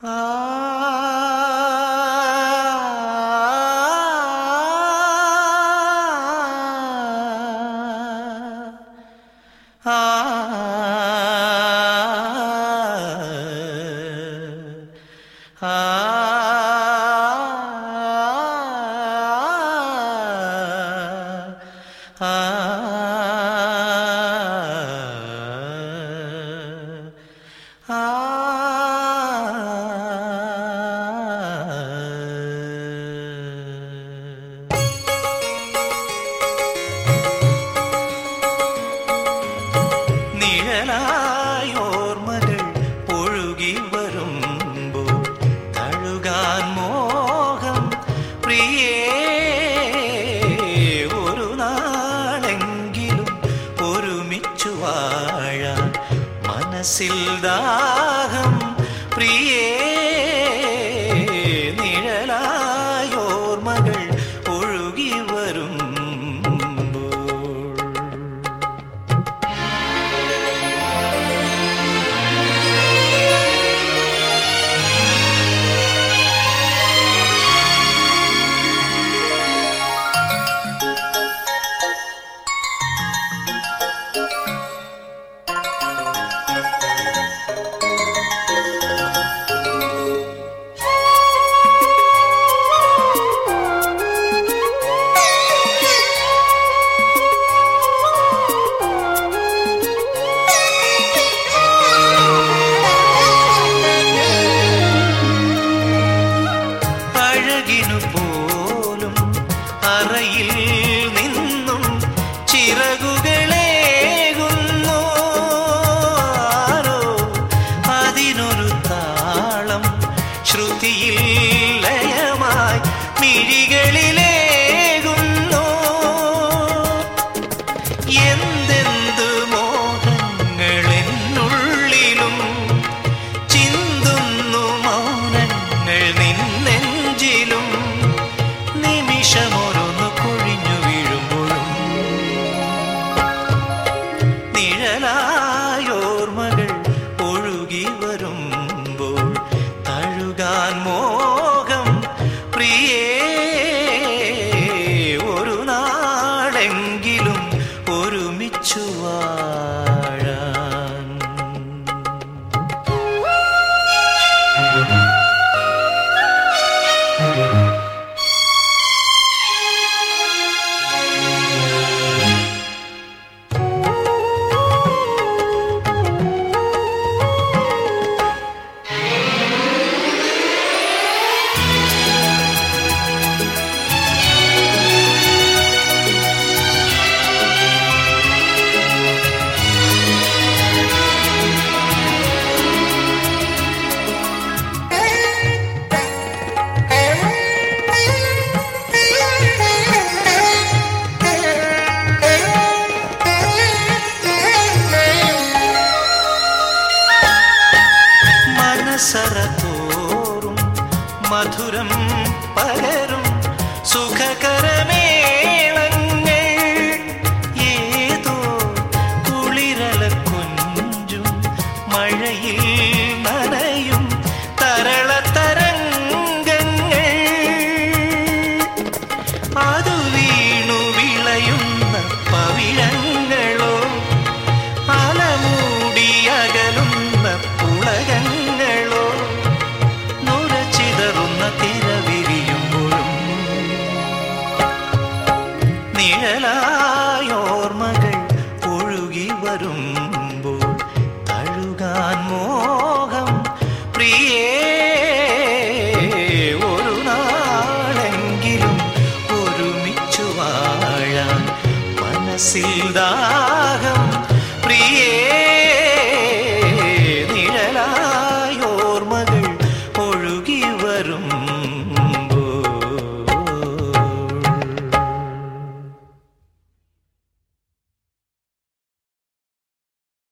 നിഴലായോർമകൾ ഒഴുകി വരുമ്പോൾ തഴുകാൻ മോഹം പ്രിയേ, ഒരു നാളെങ്കിലും ഒരുമിച്ചു വാഴാൻ മനസ്സിൽ ദാഹം പ്രിയേ. നിഴലായോർമകൾ ഒഴുകി വരും പോലും അറയിൽ നിന്നും ചിറകുകളേകുന്നു ആരോ, അതിനൊരു താളം ശ്രുതിയിൽ ലയമായി മിഴികളിലേകുന്നു. എന്തെന്ത് മോഹങ്ങൾ എന്നുള്ളിലും ചിന്തുന്നു മൗനങ്ങൾ നിന്നെഞ്ചിലും. നിമിഷമൊരൊന്നു കൊഴിഞ്ഞു വീഴുമ്പോഴും നിഴലായോർമകൾ ഒഴുകി വരുമ്പോൾ തഴുകാൻ മോഹം പ്രിയേ, ഒരു നാളെങ്കിലും ഒരുമിച്ചു വാഴാൻ. സരതോറും മധുരം പകരും സുഖകരമേളങ്ങൾ, ഏതോ കുളിരല കൊഞ്ചും മഴയിൽ നനയും തരള തരംഗങ്ങൾ. അതു വീണു വിളയുന്ന പവിഴങ്ങളോ, അലമൂടി അകലുന്ന പുളകങ്ങളോ, നുരച്ചിതറുന്ന തിരവിരിയുമ്പോഴും നിഴലായോർമകൾ ഒഴുകി വരുമ്പോൾ തഴുകാൻ മോഹം പ്രിയേ, ഒരു നാളെങ്കിലും ഒരുമിച്ചു വാഴാൻ മനസ്സിൽ